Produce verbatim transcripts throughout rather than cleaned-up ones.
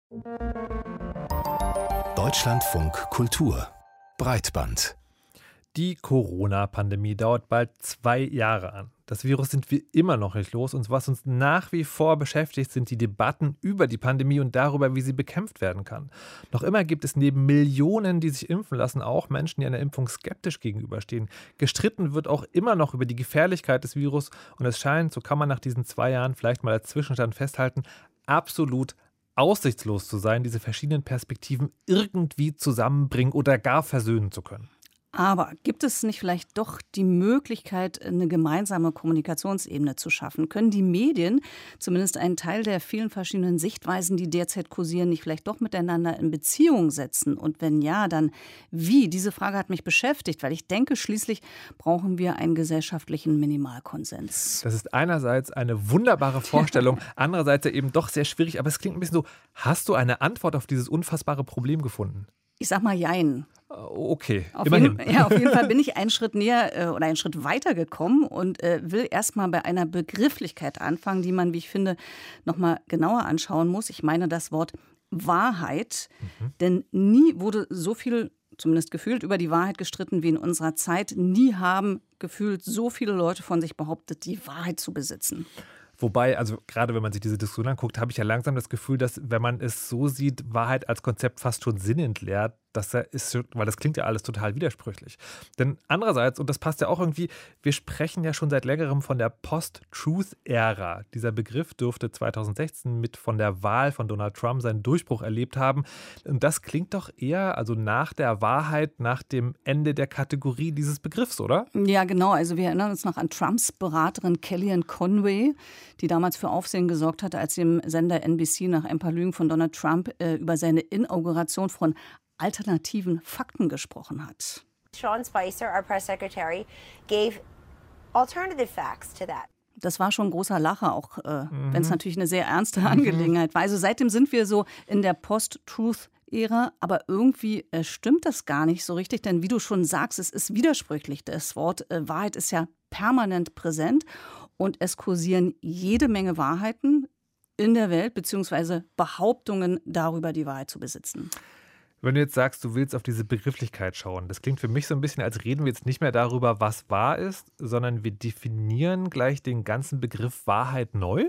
Deutschlandfunk Kultur Breitband. Die Corona-Pandemie dauert bald zwei Jahre an. Das Virus sind wir immer noch nicht los und was uns nach wie vor beschäftigt, sind die Debatten über die Pandemie und darüber, wie sie bekämpft werden kann. Noch immer gibt es neben Millionen, die sich impfen lassen, auch Menschen, die einer Impfung skeptisch gegenüberstehen. Gestritten wird auch immer noch über die Gefährlichkeit des Virus und es scheint, so kann man nach diesen zwei Jahren vielleicht mal als Zwischenstand festhalten, absolut aussichtslos zu sein, diese verschiedenen Perspektiven irgendwie zusammenbringen oder gar versöhnen zu können. Aber gibt es nicht vielleicht doch die Möglichkeit, eine gemeinsame Kommunikationsebene zu schaffen? Können die Medien zumindest einen Teil der vielen verschiedenen Sichtweisen, die derzeit kursieren, nicht vielleicht doch miteinander in Beziehung setzen? Und wenn ja, dann wie? Diese Frage hat mich beschäftigt, weil ich denke, schließlich brauchen wir einen gesellschaftlichen Minimalkonsens. Das ist einerseits eine wunderbare Vorstellung, andererseits ja eben doch sehr schwierig. Aber es klingt ein bisschen so, hast du eine Antwort auf dieses unfassbare Problem gefunden? Ich sag mal jein. Okay, auf immerhin. Jeden, ja, auf jeden Fall bin ich einen Schritt näher äh, oder einen Schritt weiter gekommen und äh, will erstmal bei einer Begrifflichkeit anfangen, die man, wie ich finde, nochmal genauer anschauen muss. Ich meine das Wort Wahrheit, mhm. denn nie wurde so viel, zumindest gefühlt, über die Wahrheit gestritten wie in unserer Zeit. Nie haben gefühlt so viele Leute von sich behauptet, die Wahrheit zu besitzen. Wobei, also gerade wenn man sich diese Diskussion anguckt, habe ich ja langsam das Gefühl, dass, wenn man es so sieht, Wahrheit als Konzept fast schon sinnentleert, dass er ist, weil das klingt ja alles total widersprüchlich. Denn andererseits, und das passt ja auch irgendwie, wir sprechen ja schon seit längerem von der Post-Truth-Ära. Dieser Begriff dürfte zweitausendsechzehn mit von der Wahl von Donald Trump seinen Durchbruch erlebt haben. Und das klingt doch eher, also nach der Wahrheit, nach dem Ende der Kategorie dieses Begriffs, oder? Ja, genau. Also wir erinnern uns noch an Trumps Beraterin Kellyanne Conway, die damals für Aufsehen gesorgt hatte, als sie im Sender N B C nach ein paar Lügen von Donald Trump äh, über seine Inauguration von alternativen Fakten gesprochen hat. Sean Spicer, our press secretary, gave alternative facts to that. Das war schon ein großer Lacher, auch äh, mhm. wenn es natürlich eine sehr ernste Angelegenheit war. Also seitdem sind wir so in der Post-Truth-Ära, aber irgendwie äh, stimmt das gar nicht so richtig, denn wie du schon sagst, es ist widersprüchlich. Das Wort äh, Wahrheit ist ja permanent präsent und es kursieren jede Menge Wahrheiten in der Welt, beziehungsweise Behauptungen darüber, die Wahrheit zu besitzen. Wenn du jetzt sagst, du willst auf diese Begrifflichkeit schauen, das klingt für mich so ein bisschen, als reden wir jetzt nicht mehr darüber, was wahr ist, sondern wir definieren gleich den ganzen Begriff Wahrheit neu?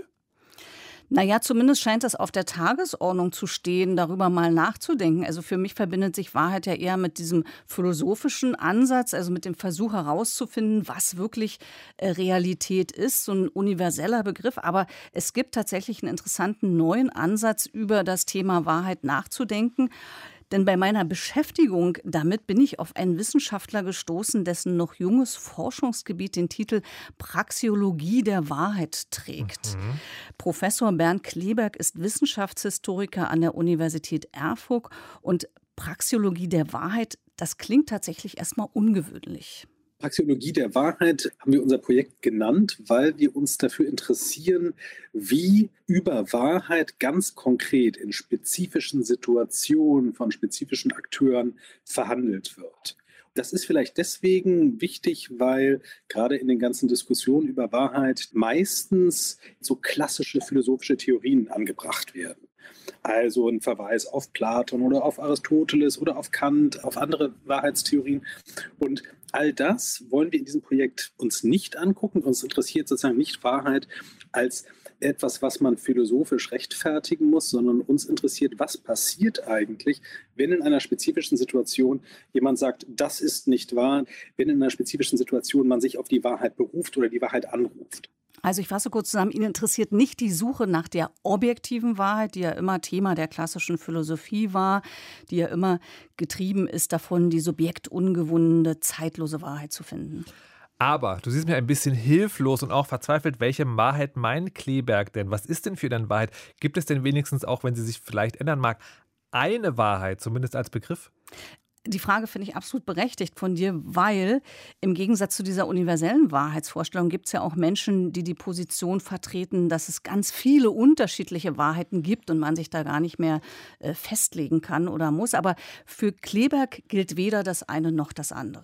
Naja, zumindest scheint das auf der Tagesordnung zu stehen, darüber mal nachzudenken. Also für mich verbindet sich Wahrheit ja eher mit diesem philosophischen Ansatz, also mit dem Versuch herauszufinden, was wirklich Realität ist, so ein universeller Begriff. Aber es gibt tatsächlich einen interessanten neuen Ansatz, über das Thema Wahrheit nachzudenken. Denn bei meiner Beschäftigung damit bin ich auf einen Wissenschaftler gestoßen, dessen noch junges Forschungsgebiet den Titel Praxeologie der Wahrheit trägt. Mhm. Professor Bernd Kleberg ist Wissenschaftshistoriker an der Universität Erfurt und Praxeologie der Wahrheit, das klingt tatsächlich erstmal ungewöhnlich. Praxeologie der Wahrheit haben wir unser Projekt genannt, weil wir uns dafür interessieren, wie über Wahrheit ganz konkret in spezifischen Situationen von spezifischen Akteuren verhandelt wird. Das ist vielleicht deswegen wichtig, weil gerade in den ganzen Diskussionen über Wahrheit meistens so klassische philosophische Theorien angebracht werden. Also ein Verweis auf Platon oder auf Aristoteles oder auf Kant, auf andere Wahrheitstheorien. Und all das wollen wir in diesem Projekt uns nicht angucken. Uns interessiert sozusagen nicht Wahrheit als etwas, was man philosophisch rechtfertigen muss, sondern uns interessiert, was passiert eigentlich, wenn in einer spezifischen Situation jemand sagt, das ist nicht wahr, wenn in einer spezifischen Situation man sich auf die Wahrheit beruft oder die Wahrheit anruft. Also ich fasse kurz zusammen, Ihnen interessiert nicht die Suche nach der objektiven Wahrheit, die ja immer Thema der klassischen Philosophie war, die ja immer getrieben ist davon, die subjektungebundene, zeitlose Wahrheit zu finden. Aber du siehst mir ein bisschen hilflos und auch verzweifelt, welche Wahrheit meint Kleberg denn? Was ist denn für deine Wahrheit? Gibt es denn wenigstens, auch wenn sie sich vielleicht ändern mag, eine Wahrheit, zumindest als Begriff? Die Frage finde ich absolut berechtigt von dir, weil im Gegensatz zu dieser universellen Wahrheitsvorstellung gibt es ja auch Menschen, die die Position vertreten, dass es ganz viele unterschiedliche Wahrheiten gibt und man sich da gar nicht mehr äh, festlegen kann oder muss. Aber für Kleberg gilt weder das eine noch das andere.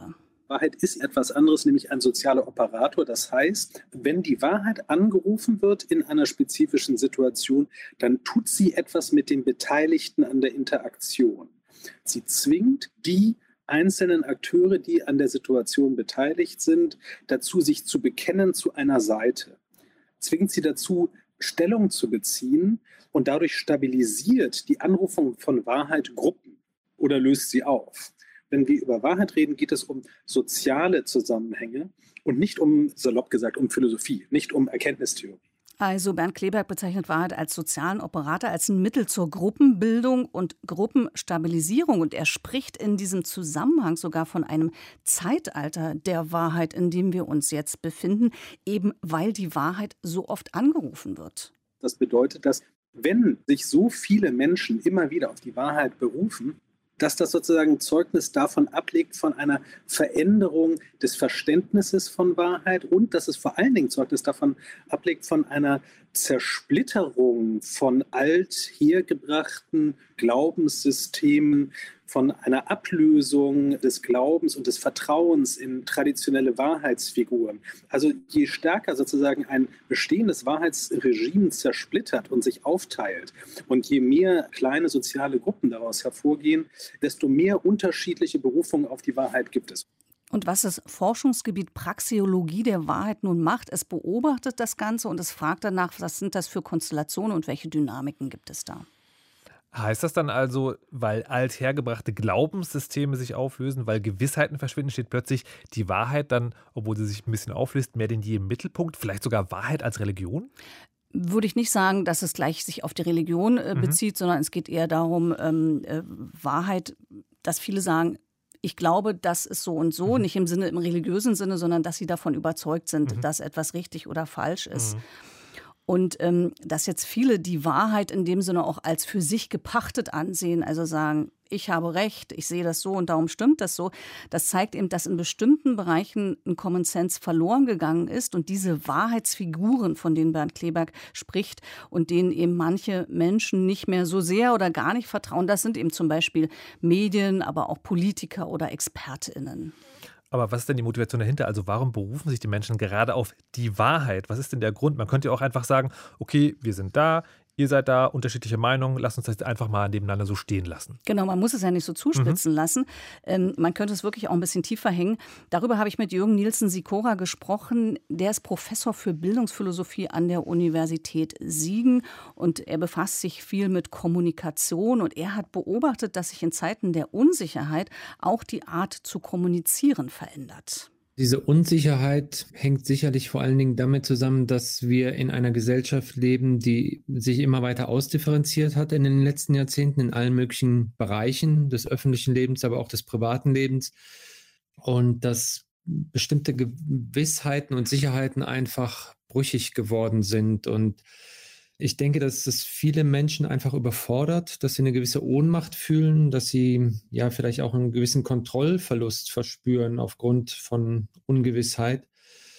Wahrheit ist etwas anderes, nämlich ein sozialer Operator. Das heißt, wenn die Wahrheit angerufen wird in einer spezifischen Situation, dann tut sie etwas mit den Beteiligten an der Interaktion. Sie zwingt die einzelnen Akteure, die an der Situation beteiligt sind, dazu, sich zu bekennen zu einer Seite. Zwingt sie dazu, Stellung zu beziehen, und dadurch stabilisiert die Anrufung von Wahrheit Gruppen oder löst sie auf. Wenn wir über Wahrheit reden, geht es um soziale Zusammenhänge und nicht um, salopp gesagt, um Philosophie, nicht um Erkenntnistheorie. Also Bernd Kleeberg bezeichnet Wahrheit als sozialen Operator, als ein Mittel zur Gruppenbildung und Gruppenstabilisierung. Und er spricht in diesem Zusammenhang sogar von einem Zeitalter der Wahrheit, in dem wir uns jetzt befinden, eben weil die Wahrheit so oft angerufen wird. Das bedeutet, dass wenn sich so viele Menschen immer wieder auf die Wahrheit berufen, dass das sozusagen Zeugnis davon ablegt, von einer Veränderung des Verständnisses von Wahrheit und dass es vor allen Dingen Zeugnis davon ablegt, von einer Zersplitterung von althergebrachten Glaubenssystemen, von einer Ablösung des Glaubens und des Vertrauens in traditionelle Wahrheitsfiguren. Also je stärker sozusagen ein bestehendes Wahrheitsregime zersplittert und sich aufteilt und je mehr kleine soziale Gruppen daraus hervorgehen, desto mehr unterschiedliche Berufungen auf die Wahrheit gibt es. Und was das Forschungsgebiet Praxeologie der Wahrheit nun macht, es beobachtet das Ganze und es fragt danach, was sind das für Konstellationen und welche Dynamiken gibt es da? Heißt das dann also, weil althergebrachte Glaubenssysteme sich auflösen, weil Gewissheiten verschwinden, steht plötzlich die Wahrheit dann, obwohl sie sich ein bisschen auflöst, mehr denn je im Mittelpunkt? Vielleicht sogar Wahrheit als Religion? Würde ich nicht sagen, dass es gleich sich auf die Religion äh, bezieht, mhm. sondern es geht eher darum, ähm, äh, Wahrheit, dass viele sagen, ich glaube, das ist so und so, mhm. nicht im Sinne, im religiösen Sinne, sondern dass sie davon überzeugt sind, mhm. dass etwas richtig oder falsch ist. Mhm. Und ähm, dass jetzt viele die Wahrheit in dem Sinne auch als für sich gepachtet ansehen, also sagen, ich habe recht, ich sehe das so und darum stimmt das so. Das zeigt eben, dass in bestimmten Bereichen ein Common Sense verloren gegangen ist und diese Wahrheitsfiguren, von denen Bernd Kleeberg spricht und denen eben manche Menschen nicht mehr so sehr oder gar nicht vertrauen, das sind eben zum Beispiel Medien, aber auch Politiker oder ExpertInnen. Aber was ist denn die Motivation dahinter? Also warum berufen sich die Menschen gerade auf die Wahrheit? Was ist denn der Grund? Man könnte ja auch einfach sagen, okay, wir sind da, ihr seid da, unterschiedliche Meinungen, lasst uns das einfach mal nebeneinander so stehen lassen. Genau, man muss es ja nicht so zuspitzen mhm. lassen. Ähm, man könnte es wirklich auch ein bisschen tiefer hängen. Darüber habe ich mit Jürgen Nielsen-Sikora gesprochen. Der ist Professor für Bildungsphilosophie an der Universität Siegen und er befasst sich viel mit Kommunikation und er hat beobachtet, dass sich in Zeiten der Unsicherheit auch die Art zu kommunizieren verändert. Diese Unsicherheit hängt sicherlich vor allen Dingen damit zusammen, dass wir in einer Gesellschaft leben, die sich immer weiter ausdifferenziert hat in den letzten Jahrzehnten in allen möglichen Bereichen des öffentlichen Lebens, aber auch des privaten Lebens. Und dass bestimmte Gewissheiten und Sicherheiten einfach brüchig geworden sind. Und ich denke, dass es viele Menschen einfach überfordert, dass sie eine gewisse Ohnmacht fühlen, dass sie ja vielleicht auch einen gewissen Kontrollverlust verspüren aufgrund von Ungewissheit.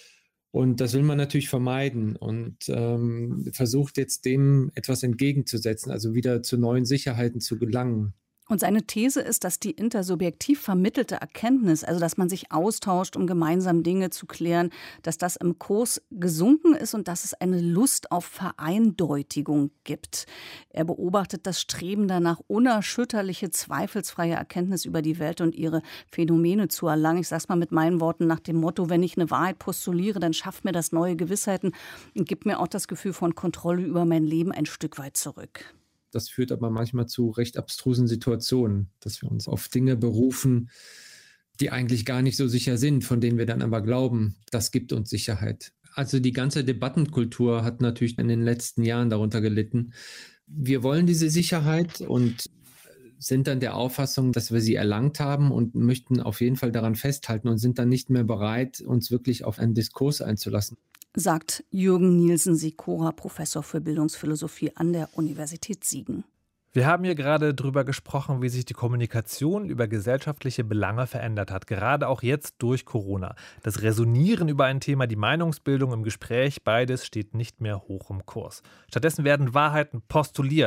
Und das will man natürlich vermeiden und ähm, versucht jetzt dem etwas entgegenzusetzen, also wieder zu neuen Sicherheiten zu gelangen. Und seine These ist, dass die intersubjektiv vermittelte Erkenntnis, also dass man sich austauscht, um gemeinsam Dinge zu klären, dass das im Kurs gesunken ist und dass es eine Lust auf Vereindeutigung gibt. Er beobachtet das Streben danach, unerschütterliche, zweifelsfreie Erkenntnis über die Welt und ihre Phänomene zu erlangen. Ich sage es mal mit meinen Worten nach dem Motto, wenn ich eine Wahrheit postuliere, dann schafft mir das neue Gewissheiten und gibt mir auch das Gefühl von Kontrolle über mein Leben ein Stück weit zurück. Das führt aber manchmal zu recht abstrusen Situationen, dass wir uns auf Dinge berufen, die eigentlich gar nicht so sicher sind, von denen wir dann aber glauben, das gibt uns Sicherheit. Also die ganze Debattenkultur hat natürlich in den letzten Jahren darunter gelitten. Wir wollen diese Sicherheit und sind dann der Auffassung, dass wir sie erlangt haben und möchten auf jeden Fall daran festhalten und sind dann nicht mehr bereit, uns wirklich auf einen Diskurs einzulassen. Sagt Jürgen Nielsen-Sikora, Professor für Bildungsphilosophie an der Universität Siegen. Wir haben hier gerade darüber gesprochen, wie sich die Kommunikation über gesellschaftliche Belange verändert hat, gerade auch jetzt durch Corona. Das Resonieren über ein Thema, die Meinungsbildung im Gespräch, beides steht nicht mehr hoch im Kurs. Stattdessen werden Wahrheiten postuliert.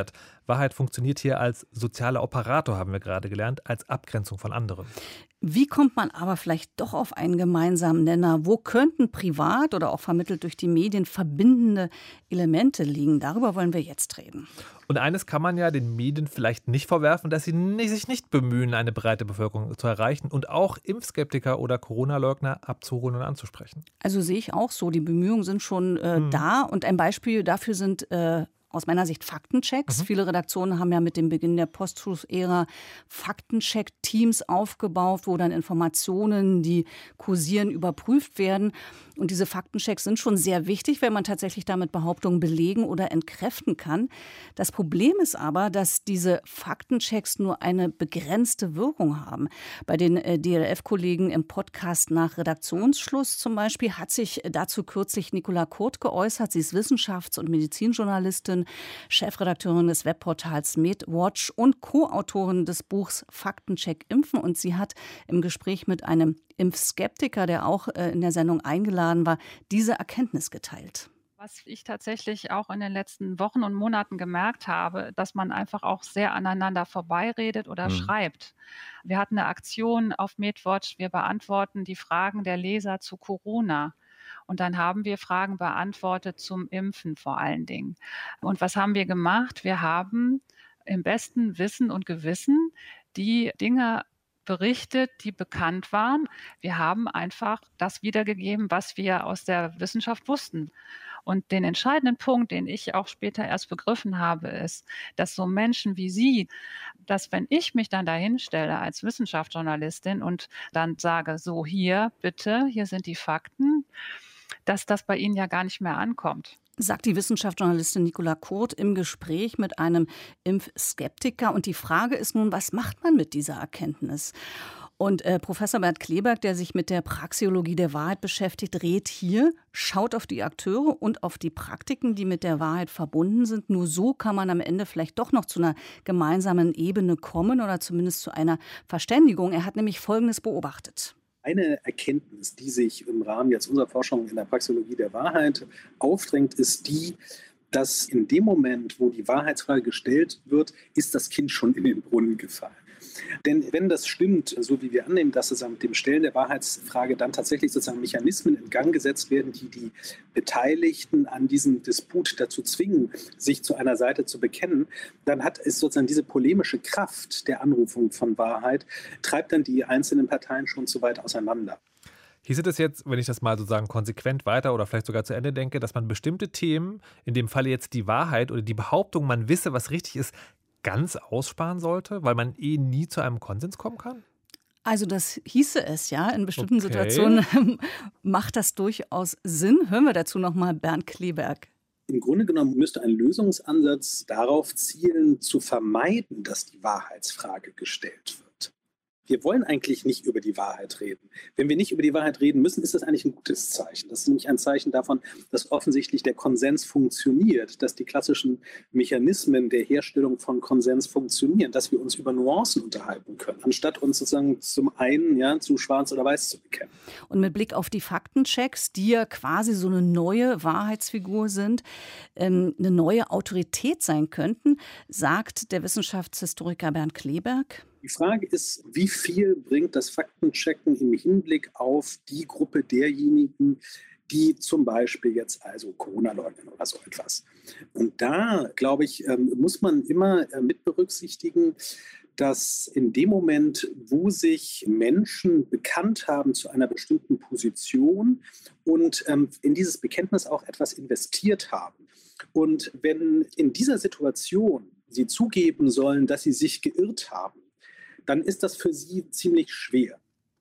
Wahrheit funktioniert hier als sozialer Operator, haben wir gerade gelernt, als Abgrenzung von anderen. Wie kommt man aber vielleicht doch auf einen gemeinsamen Nenner? Wo könnten privat oder auch vermittelt durch die Medien verbindende Elemente liegen? Darüber wollen wir jetzt reden. Und eines kann man ja den Medien vielleicht nicht vorwerfen, dass sie nicht, sich nicht bemühen, eine breite Bevölkerung zu erreichen und auch Impfskeptiker oder Corona-Leugner abzuholen und anzusprechen. Also sehe ich auch so. Die Bemühungen sind schon äh, hm. da. Und ein Beispiel dafür sind äh, aus meiner Sicht Faktenchecks. Mhm. Viele Redaktionen haben ja mit dem Beginn der Post-Truth-Ära Faktencheck-Teams aufgebaut, wo dann Informationen, die kursieren, überprüft werden. Und diese Faktenchecks sind schon sehr wichtig, wenn man tatsächlich damit Behauptungen belegen oder entkräften kann. Das Problem ist aber, dass diese Faktenchecks nur eine begrenzte Wirkung haben. Bei den äh, D L F-Kollegen im Podcast nach Redaktionsschluss zum Beispiel hat sich dazu kürzlich Nicola Kurt geäußert. Sie ist Wissenschafts- und Medizinjournalistin, Chefredakteurin des Webportals MedWatch und Co-Autorin des Buchs Faktencheck Impfen. Und sie hat im Gespräch mit einem Impfskeptiker, der auch äh, in der Sendung eingeladen war, diese Erkenntnis geteilt. Was ich tatsächlich auch in den letzten Wochen und Monaten gemerkt habe, dass man einfach auch sehr aneinander vorbeiredet oder mhm. schreibt. Wir hatten eine Aktion auf MedWatch, wir beantworten die Fragen der Leser zu Corona. Und dann haben wir Fragen beantwortet zum Impfen vor allen Dingen. Und was haben wir gemacht? Wir haben im besten Wissen und Gewissen die Dinge berichtet, die bekannt waren. Wir haben einfach das wiedergegeben, was wir aus der Wissenschaft wussten. Und den entscheidenden Punkt, den ich auch später erst begriffen habe, ist, dass so Menschen wie Sie, dass wenn ich mich dann dahin stelle als Wissenschaftsjournalistin und dann sage, so hier, bitte, hier sind die Fakten, dass das bei Ihnen ja gar nicht mehr ankommt. Sagt die Wissenschaftsjournalistin Nicola Kurt im Gespräch mit einem Impfskeptiker. Und die Frage ist nun, was macht man mit dieser Erkenntnis? Und äh, Professor Bernd Kleberg, der sich mit der Praxeologie der Wahrheit beschäftigt, rät hier, schaut auf die Akteure und auf die Praktiken, die mit der Wahrheit verbunden sind. Nur so kann man am Ende vielleicht doch noch zu einer gemeinsamen Ebene kommen oder zumindest zu einer Verständigung. Er hat nämlich Folgendes beobachtet. Eine Erkenntnis, die sich im Rahmen jetzt unserer Forschung in der Praxeologie der Wahrheit aufdrängt, ist die, dass in dem Moment, wo die Wahrheitsfrage gestellt wird, ist das Kind schon in den Brunnen gefallen. Denn wenn das stimmt, so wie wir annehmen, dass sozusagen mit dem Stellen der Wahrheitsfrage dann tatsächlich sozusagen Mechanismen in Gang gesetzt werden, die die Beteiligten an diesem Disput dazu zwingen, sich zu einer Seite zu bekennen, dann hat es sozusagen diese polemische Kraft der Anrufung von Wahrheit, treibt dann die einzelnen Parteien schon zu weit auseinander. Hieß es jetzt, wenn ich das mal sozusagen konsequent weiter oder vielleicht sogar zu Ende denke, dass man bestimmte Themen, in dem Falle jetzt die Wahrheit oder die Behauptung, man wisse, was richtig ist, ganz aussparen sollte, weil man eh nie zu einem Konsens kommen kann? Also das hieße es ja. In bestimmten okay. Situationen macht das durchaus Sinn. Hören wir dazu nochmal Bernd Kleberg. Im Grunde genommen müsste ein Lösungsansatz darauf zielen, zu vermeiden, dass die Wahrheitsfrage gestellt wird. Wir wollen eigentlich nicht über die Wahrheit reden. Wenn wir nicht über die Wahrheit reden müssen, ist das eigentlich ein gutes Zeichen. Das ist nämlich ein Zeichen davon, dass offensichtlich der Konsens funktioniert, dass die klassischen Mechanismen der Herstellung von Konsens funktionieren, dass wir uns über Nuancen unterhalten können, anstatt uns sozusagen zum einen ja, zu schwarz oder weiß zu bekennen. Und mit Blick auf die Faktenchecks, die ja quasi so eine neue Wahrheitsfigur sind, ähm, eine neue Autorität sein könnten, sagt der Wissenschaftshistoriker Bernd Kleberg. Die Frage ist, wie viel bringt das Faktenchecken im Hinblick auf die Gruppe derjenigen, die zum Beispiel jetzt also Corona leugnen oder so etwas. Und da, glaube ich, muss man immer mit berücksichtigen, dass in dem Moment, wo sich Menschen bekannt haben zu einer bestimmten Position und in dieses Bekenntnis auch etwas investiert haben, und wenn in dieser Situation sie zugeben sollen, dass sie sich geirrt haben, dann ist das für sie ziemlich schwer.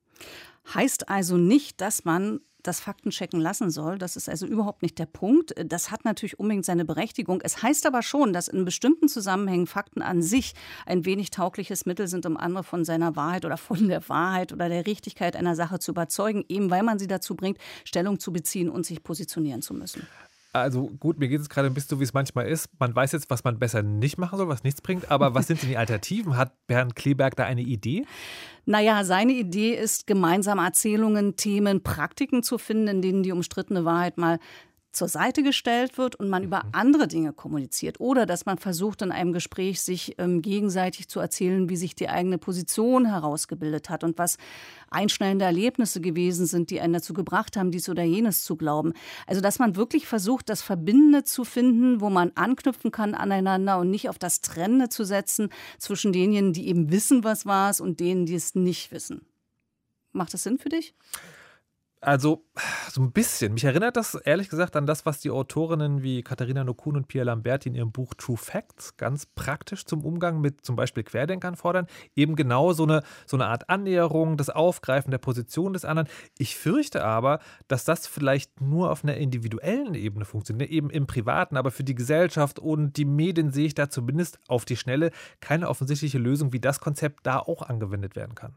Heißt also nicht, dass man das Faktenchecken lassen soll. Das ist also überhaupt nicht der Punkt. Das hat natürlich unbedingt seine Berechtigung. Es heißt aber schon, dass in bestimmten Zusammenhängen Fakten an sich ein wenig taugliches Mittel sind, um andere von seiner Wahrheit oder von der Wahrheit oder der Richtigkeit einer Sache zu überzeugen, eben weil man sie dazu bringt, Stellung zu beziehen und sich positionieren zu müssen. Also gut, mir geht es gerade ein bisschen so, wie es manchmal ist. Man weiß jetzt, was man besser nicht machen soll, was nichts bringt. Aber was sind denn die Alternativen? Hat Bernd Kleberg da eine Idee? Naja, seine Idee ist, gemeinsame Erzählungen, Themen, Praktiken zu finden, in denen die umstrittene Wahrheit mal zur Seite gestellt wird und man über andere Dinge kommuniziert oder dass man versucht, in einem Gespräch sich ähm, gegenseitig zu erzählen, wie sich die eigene Position herausgebildet hat und was einschneidende Erlebnisse gewesen sind, die einen dazu gebracht haben, dies oder jenes zu glauben. Also dass man wirklich versucht, das Verbindende zu finden, wo man anknüpfen kann aneinander und nicht auf das Trennende zu setzen zwischen denjenigen, die eben wissen, was war es und denen, die es nicht wissen. Macht das Sinn für dich? Also, so ein bisschen. Mich erinnert das ehrlich gesagt an das, was die Autorinnen wie Katharina Nokun und Pia Lamberti in ihrem Buch True Facts ganz praktisch zum Umgang mit zum Beispiel Querdenkern fordern. Eben genau so eine, so eine Art Annäherung, das Aufgreifen der Position des anderen. Ich fürchte aber, dass das vielleicht nur auf einer individuellen Ebene funktioniert, eben im Privaten, aber für die Gesellschaft und die Medien sehe ich da zumindest auf die Schnelle keine offensichtliche Lösung, wie das Konzept da auch angewendet werden kann.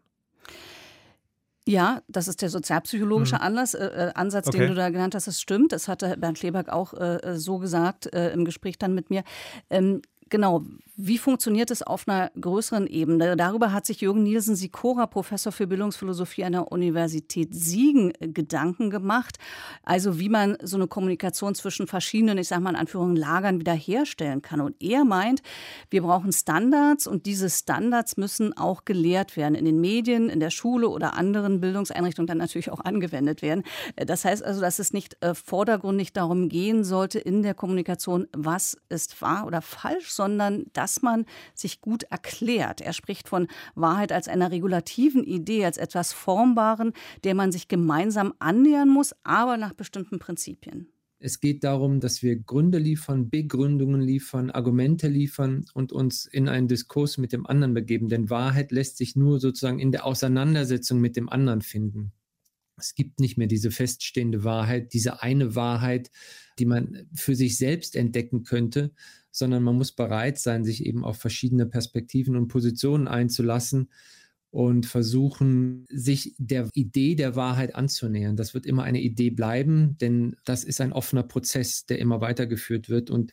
Ja, das ist der sozialpsychologische Mhm. Anlass, äh, Ansatz, Okay. den du da genannt hast. Das stimmt. Das hatte Bernd Kleberg auch äh, so gesagt äh, im Gespräch dann mit mir. Ähm, Genau, wie funktioniert es auf einer größeren Ebene? Darüber hat sich Jürgen Nielsen-Sikora, Professor für Bildungsphilosophie an der Universität Siegen, Gedanken gemacht. Also wie man so eine Kommunikation zwischen verschiedenen, ich sage mal in Anführungszeichen, Lagern wiederherstellen kann. Und er meint, wir brauchen Standards und diese Standards müssen auch gelehrt werden in den Medien, in der Schule oder anderen Bildungseinrichtungen dann natürlich auch angewendet werden. Das heißt also, dass es nicht äh, vordergründig darum gehen sollte in der Kommunikation, was ist wahr oder falsch, sondern dass man sich gut erklärt. Er spricht von Wahrheit als einer regulativen Idee, als etwas Formbaren, der man sich gemeinsam annähern muss, aber nach bestimmten Prinzipien. Es geht darum, dass wir Gründe liefern, Begründungen liefern, Argumente liefern und uns in einen Diskurs mit dem anderen begeben. Denn Wahrheit lässt sich nur sozusagen in der Auseinandersetzung mit dem anderen finden. Es gibt nicht mehr diese feststehende Wahrheit, diese eine Wahrheit, die man für sich selbst entdecken könnte, sondern man muss bereit sein, sich eben auf verschiedene Perspektiven und Positionen einzulassen und versuchen, sich der Idee der Wahrheit anzunähern. Das wird immer eine Idee bleiben, denn das ist ein offener Prozess, der immer weitergeführt wird. Und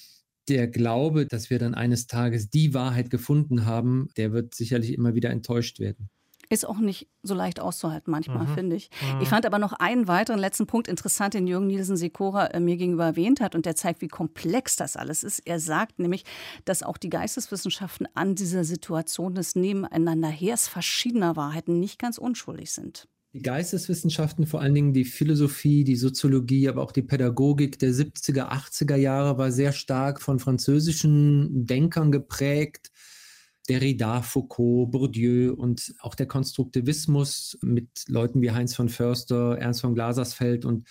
der Glaube, dass wir dann eines Tages die Wahrheit gefunden haben, der wird sicherlich immer wieder enttäuscht werden. Ist auch nicht so leicht auszuhalten manchmal, Mhm. finde ich. Mhm. Ich fand aber noch einen weiteren letzten Punkt interessant, den Jürgen Nielsen-Sikora äh, mir gegenüber erwähnt hat. Und der zeigt, wie komplex das alles ist. Er sagt nämlich, dass auch die Geisteswissenschaften an dieser Situation des Nebeneinanderhers verschiedener Wahrheiten nicht ganz unschuldig sind. Die Geisteswissenschaften, vor allen Dingen die Philosophie, die Soziologie, aber auch die Pädagogik der siebziger, achtziger Jahre war sehr stark von französischen Denkern geprägt. Derrida, Foucault, Bourdieu und auch der Konstruktivismus mit Leuten wie Heinz von Förster, Ernst von Glasersfeld und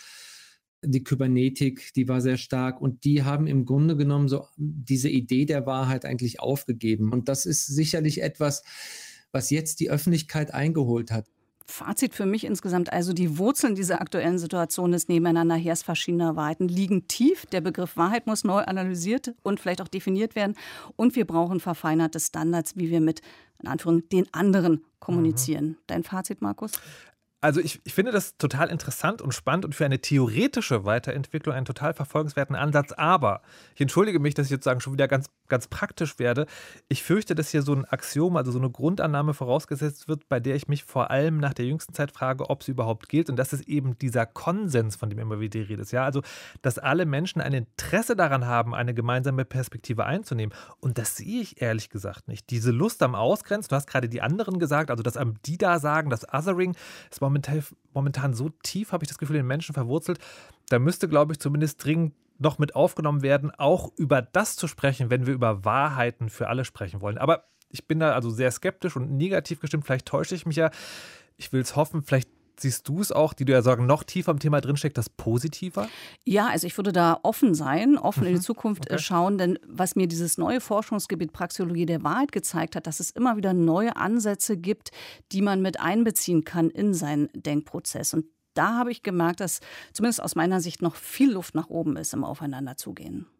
die Kybernetik, die war sehr stark. Und die haben im Grunde genommen so diese Idee der Wahrheit eigentlich aufgegeben. Und das ist sicherlich etwas, was jetzt die Öffentlichkeit eingeholt hat. Fazit für mich insgesamt also, die Wurzeln dieser aktuellen Situation des Nebeneinanderhers verschiedener Wahrheiten liegen tief. Der Begriff Wahrheit muss neu analysiert und vielleicht auch definiert werden. Und wir brauchen verfeinerte Standards, wie wir mit, in Anführungszeichen, den anderen kommunizieren. Mhm. Dein Fazit, Markus? Also ich, ich finde das total interessant und spannend und für eine theoretische Weiterentwicklung einen total verfolgenswerten Ansatz. Aber ich entschuldige mich, dass ich jetzt sagen schon wieder ganz, ganz praktisch werde. Ich fürchte, dass hier so ein Axiom, also so eine Grundannahme vorausgesetzt wird, bei der ich mich vor allem nach der jüngsten Zeit frage, ob sie überhaupt gilt. Und das ist eben dieser Konsens, von dem immer wieder die Rede ist. Ja, also, dass alle Menschen ein Interesse daran haben, eine gemeinsame Perspektive einzunehmen. Und das sehe ich ehrlich gesagt nicht. Diese Lust am Ausgrenzen, du hast gerade die anderen gesagt, also das am die da sagen, das Othering, ist momentan, momentan so tief, habe ich das Gefühl, in den Menschen verwurzelt. Da müsste, glaube ich, zumindest dringend noch mit aufgenommen werden, auch über das zu sprechen, wenn wir über Wahrheiten für alle sprechen wollen. Aber ich bin da also sehr skeptisch und negativ gestimmt. Vielleicht täusche ich mich ja. Ich will es hoffen, vielleicht siehst du es auch, die du ja sagen, noch tiefer im Thema drinsteckt, das positiver? Ja, also ich würde da offen sein, offen mhm. in die Zukunft okay. schauen, denn was mir dieses neue Forschungsgebiet Praxeologie der Wahrheit gezeigt hat, dass es immer wieder neue Ansätze gibt, die man mit einbeziehen kann in seinen Denkprozess. Und da habe ich gemerkt, dass zumindest aus meiner Sicht noch viel Luft nach oben ist im Aufeinanderzugehen.